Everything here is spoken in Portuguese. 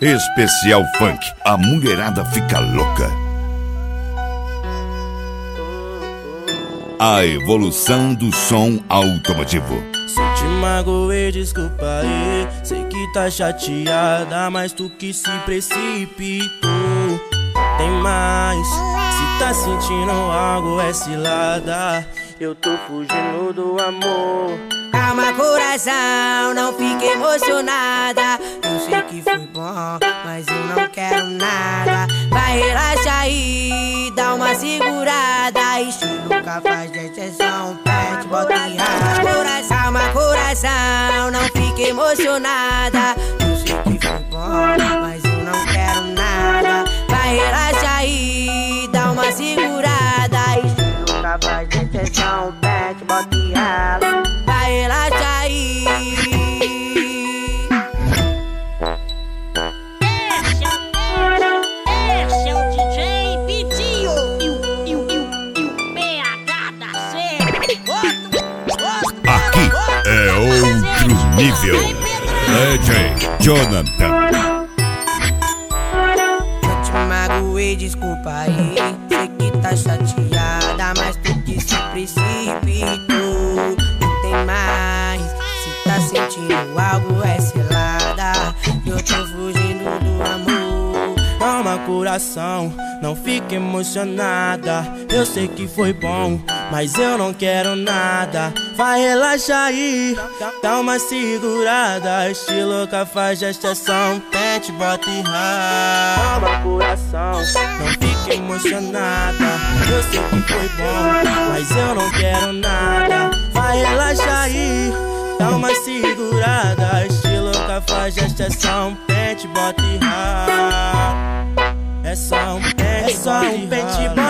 Especial Funk, a mulherada fica louca. A evolução do som automotivo. Se te magoei, desculpa aí. Sei que tá chateada, mas tu que se precipitou. Tem mais, se tá sentindo algo é cilada. Eu tô fugindo do amor. Calma, coração, não fique emocionada. Eu sei que foi bom, mas eu não quero nada. Vai, relaxa aí, dá uma segurada. Estilo Cafajeste de exceção, pet, bota e rala. Calma, coração, não fique emocionada. Eu sei que foi bom, mas eu não quero nada. Vai, relaxa aí, dá uma segurada. Estilo Cafajeste de exceção, pet, bota e rala. Vai, relaxa aí. Esse é o DJ Vitinho e o PH da série. Aqui é outro nível. DJ Jonathan. Eu te magoei, desculpa aí. Sei que tá chateada, mas tu que se precipitou. Não tem mais, se tá sentindo algo é cilada. Eu tô fugindo do amor. Calma, coração, não fique emocionada. Eu sei que foi bom, mas eu não quero nada. Vai, relaxa aí, dá uma segurada. Estilo Cafajeste, exceção, pente, bota e rala. Calma, coração, não fique emocionada. Eu sei que foi bom, mas eu não quero nada. Vai, relaxa aí, dá uma segurada. Estilo Cafajeste, exceção, pente, bota e rala. É só um pente, bota